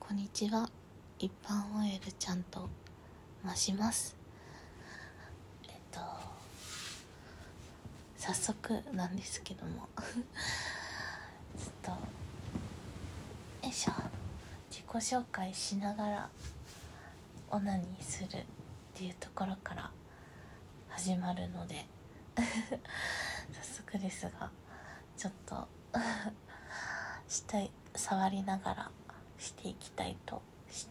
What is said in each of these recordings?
こんにちは。一般 OL ちゃんと申します。早速なんですけどもちょっと自己紹介しながらオナニーするっていうところから始まるので早速ですがちょっと触りながらしていきたいと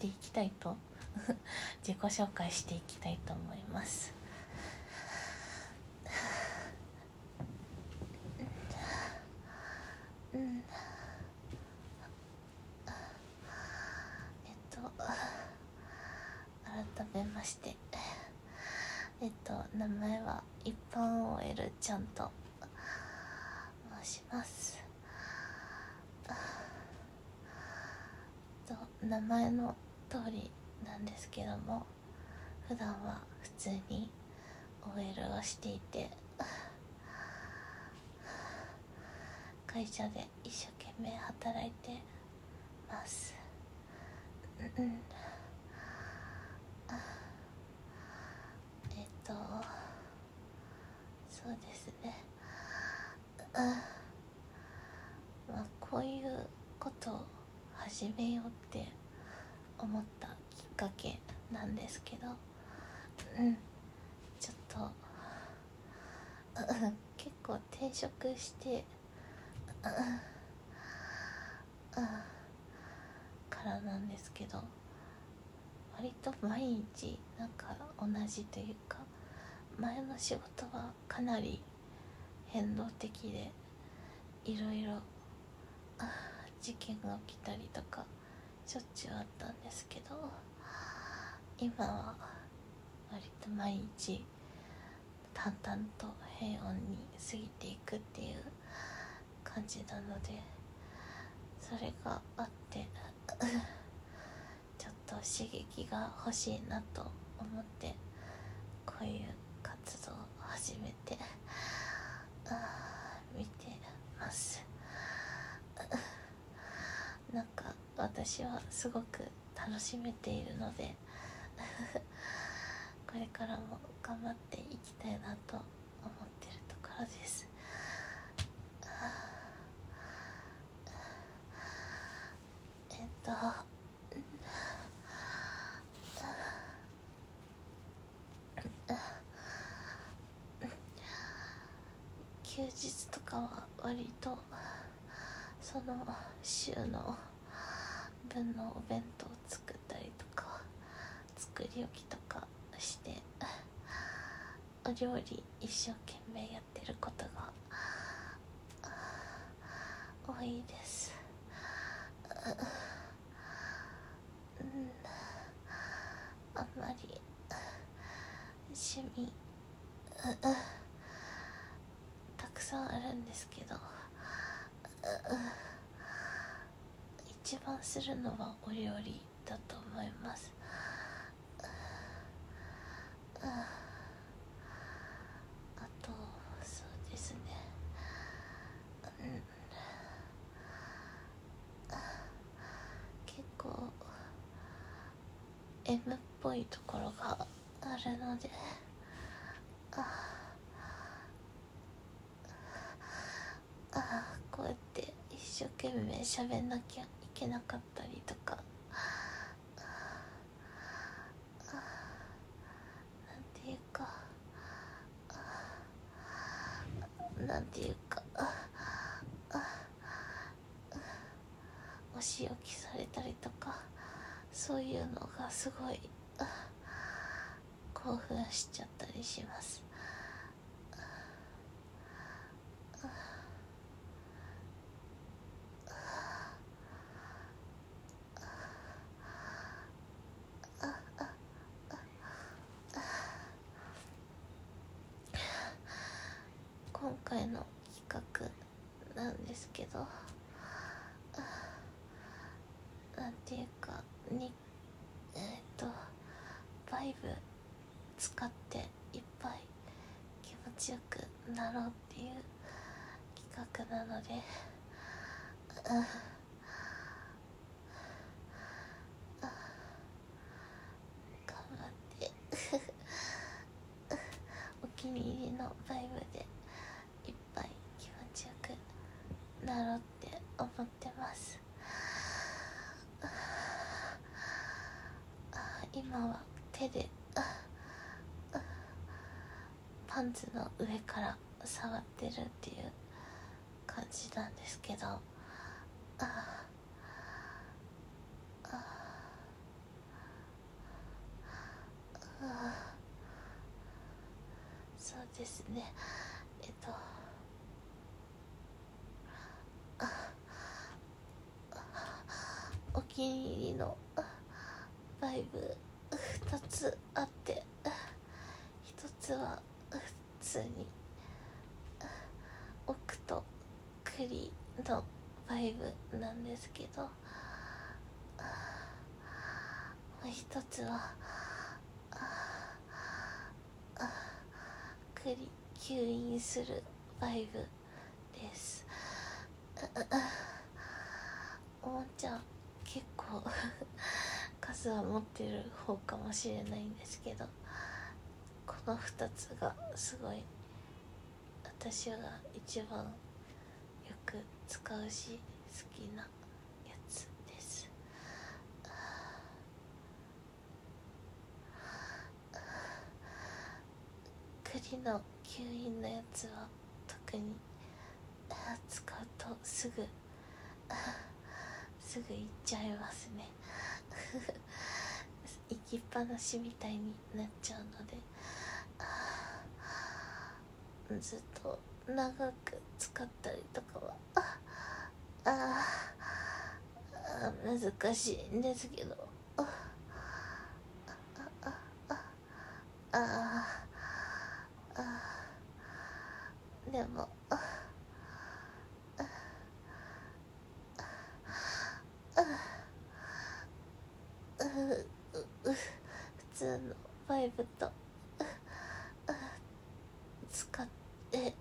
自己紹介していきたいと思います。改めまして名前は一般 OL ちゃんと申します。名前の通りなんですけども、普段は普通に OL をしていて会社で一生懸命働いてます。そうですね。こういうことを始めようって思ったきっかけなんですけど、ちょっと結構転職してからなんですけど、割と毎日なんか同じというか、前の仕事はかなり変動的でいろいろ事件が起きたりとかしょっちゅうあったんですけど、今は割と毎日淡々と平穏に過ぎていくっていう感じなので、それがあってちょっと刺激が欲しいなと思ってこういう活動を始めて見てます。なんか私はすごく楽しめているのでこれからも頑張っていきたいなと思ってるところです。休日とかは割とその週の分のお弁当を作ったりとか作り置きとかしてお料理一生懸命やってることが多いです。あんまり趣味たくさんあるんですけど、一番するのはお料理だと思います。あとそうですね、結構 M っぽいところがあるのでこうやって一生懸命喋んなきゃいけなかったりとか、なんていうかお仕置きされたりとか、そういうのがすごい興奮しちゃったりします。今回の企画なんですけど、なんていうかバイブ使っていっぱい気持ちよくなろうっていう企画なので 。今は手でパンツの上から触ってるっていう感じなんですけど、そうですね、お気に入りのバイブ2つあって、1つは普通に奥と栗のバイブなんですけど、もう一つは栗吸引するバイブです。おもちゃ結構数は持ってる方かもしれないんですけど、この2つがすごい私が一番よく使うし好きなやつです。栗の吸引のやつは特に使うとすぐいっちゃいますね行きっぱなしみたいになっちゃうので、ずっと長く使ったりとかは難しいんですけど、でも普通のバイブと使って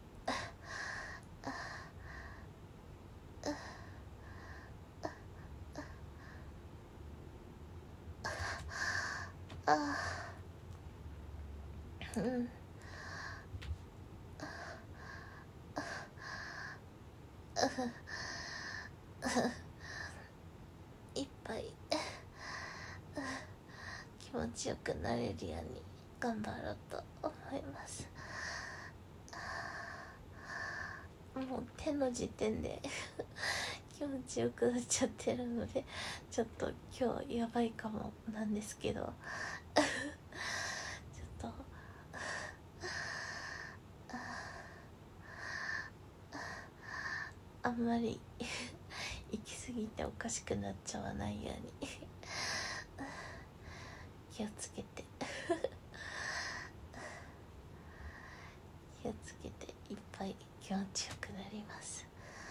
いっぱい気持ちよくなれるように頑張ろうと思います。もう手の時点で気持ちよくなっちゃってるので、ちょっと今日やばいかもなんですけどちょっとあんまり行き過ぎておかしくなっちゃわないように気をつけていっぱい気持ちよくなります。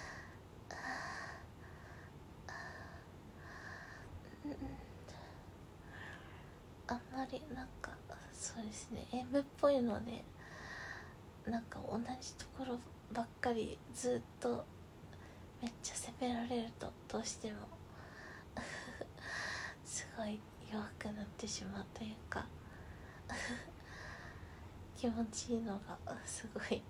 あんまりなんかそうですね、M っぽいのでなんか同じところばっかりずっとめっちゃ攻められるとどうしてもすごい弱くなってしまうというか気持ちいいのがすごい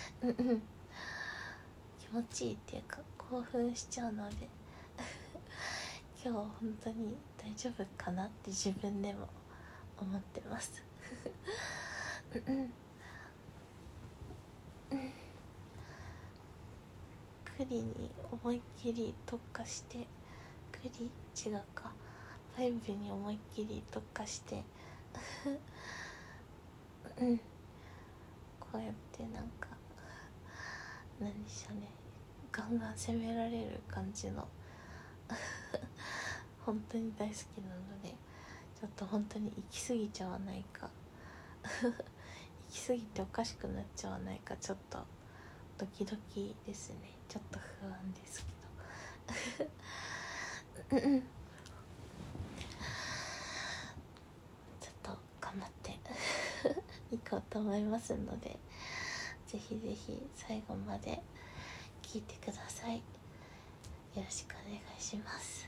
気持ちいいっていうか興奮しちゃうので今日は本当に大丈夫かなって自分でも思ってます栗に思いっきり特化して違うかファイブに思いっきり特化してこうやってなんか何でしょうね、ガンガン攻められる感じの本当に大好きなので、ちょっと本当に行き過ぎちゃわないか行き過ぎておかしくなっちゃわないかちょっとドキドキですね。ちょっと不安ですけどちょっと頑張っていこうと思いますので、ぜひぜひ最後まで聞いてください。よろしくお願いします。